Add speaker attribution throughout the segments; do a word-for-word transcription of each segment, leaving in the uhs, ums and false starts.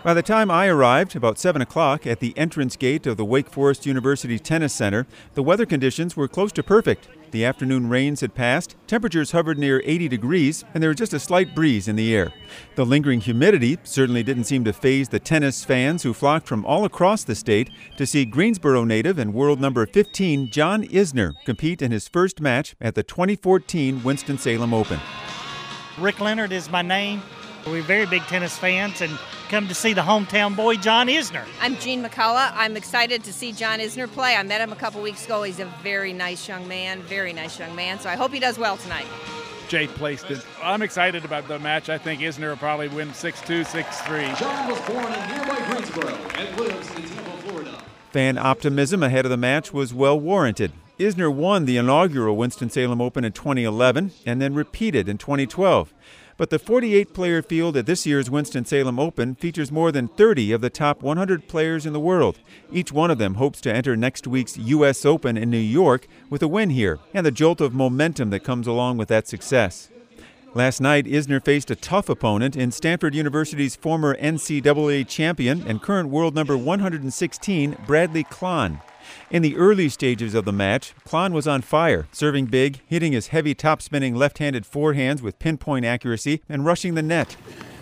Speaker 1: By the time I arrived, about seven o'clock, at the entrance gate of the Wake Forest University Tennis Center, the weather conditions were close to perfect. The afternoon rains had passed, temperatures hovered near eighty degrees, and there was just a slight breeze in the air. The lingering humidity certainly didn't seem to faze the tennis fans who flocked from all across the state to see Greensboro native and world number fifteen John Isner compete in his first match at the twenty fourteen Winston-Salem Open.
Speaker 2: Rick Leonard is my name. We're very big tennis fans and come to see the hometown boy, John Isner.
Speaker 3: I'm Jean McCullough. I'm excited to see John Isner play. I met him a couple weeks ago. He's a very nice young man, very nice young man, so I hope he does well tonight.
Speaker 4: Jake placed it. I'm excited about the match. I think Isner will probably win six two, six three.
Speaker 5: John was born in nearby Greensboro and lives in Tampa, Florida.
Speaker 1: Fan optimism ahead of the match was well warranted. Isner won the inaugural Winston-Salem Open in twenty eleven and then repeated in twenty twelve. But the forty-eight player field at this year's Winston-Salem Open features more than thirty of the top one hundred players in the world. Each one of them hopes to enter next week's U S Open in New York with a win here and the jolt of momentum that comes along with that success. Last night, Isner faced a tough opponent in Stanford University's former N C double A champion and current world number one hundred sixteen, Bradley Klahn. In the early stages of the match, Klahn was on fire, serving big, hitting his heavy top-spinning left-handed forehands with pinpoint accuracy and rushing the net.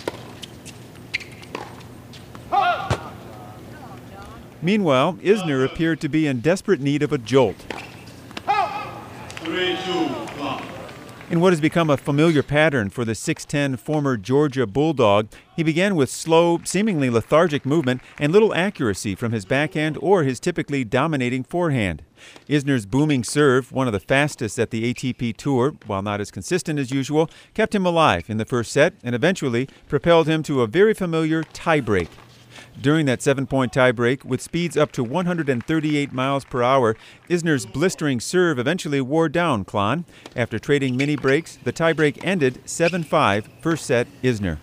Speaker 1: Meanwhile, Isner appeared to be in desperate need of a jolt.
Speaker 5: Three, two, one.
Speaker 1: In what has become a familiar pattern for the six ten former Georgia Bulldog, he began with slow, seemingly lethargic movement and little accuracy from his backhand or his typically dominating forehand. Isner's booming serve, one of the fastest at the A T P Tour, while not as consistent as usual, kept him alive in the first set and eventually propelled him to a very familiar tiebreak. During that seven-point tiebreak, with speeds up to one hundred thirty-eight miles per hour, Isner's blistering serve eventually wore down Klahn. After trading mini breaks, the tiebreak ended seven five, first set Isner.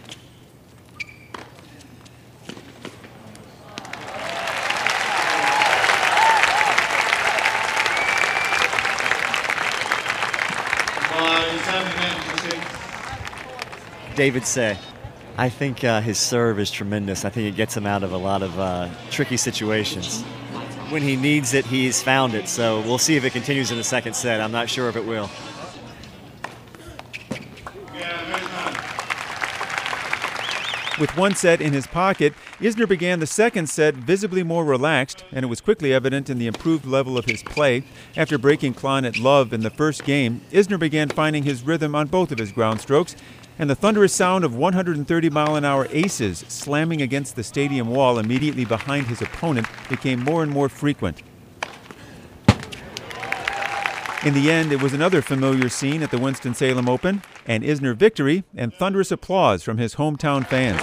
Speaker 6: David Say. I think uh, his serve is tremendous. I think it gets him out of a lot of uh, tricky situations. When he needs it, he's found it. So we'll see if it continues in the second set. I'm not sure if it will.
Speaker 1: With one set in his pocket, Isner began the second set visibly more relaxed, and it was quickly evident in the improved level of his play. After breaking Klahn at love in the first game, Isner began finding his rhythm on both of his ground strokes, and the thunderous sound of one hundred thirty mile an hour aces slamming against the stadium wall immediately behind his opponent became more and more frequent. In the end, it was another familiar scene at the Winston-Salem Open, an Isner victory and thunderous applause from his hometown fans.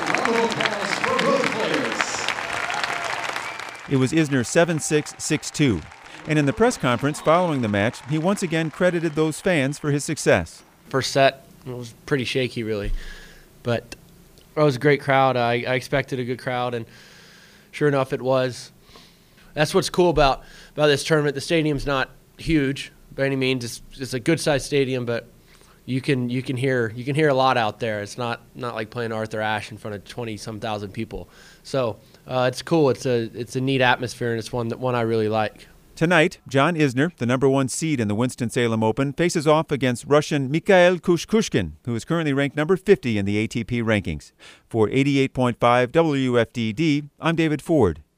Speaker 1: It was Isner seven six, six two, and in the press conference following the match, he once again credited those fans for his success.
Speaker 7: First set, it was pretty shaky, really, but it was a great crowd. I, I expected a good crowd, and sure enough, it was. That's what's cool about, about this tournament. The stadium's not huge by any means. It's, it's a good-sized stadium, but you can you can hear you can hear a lot out there. It's not not like playing Arthur Ashe in front of twenty some thousand people. So uh, it's cool. It's a it's a neat atmosphere, and it's one that one I really like.
Speaker 1: Tonight, John Isner, the number one seed in the Winston-Salem Open, faces off against Russian Mikhail Kushkushkin, who is currently ranked number fifty in the A T P rankings. For eighty-eight point five W F D D, I'm David Ford.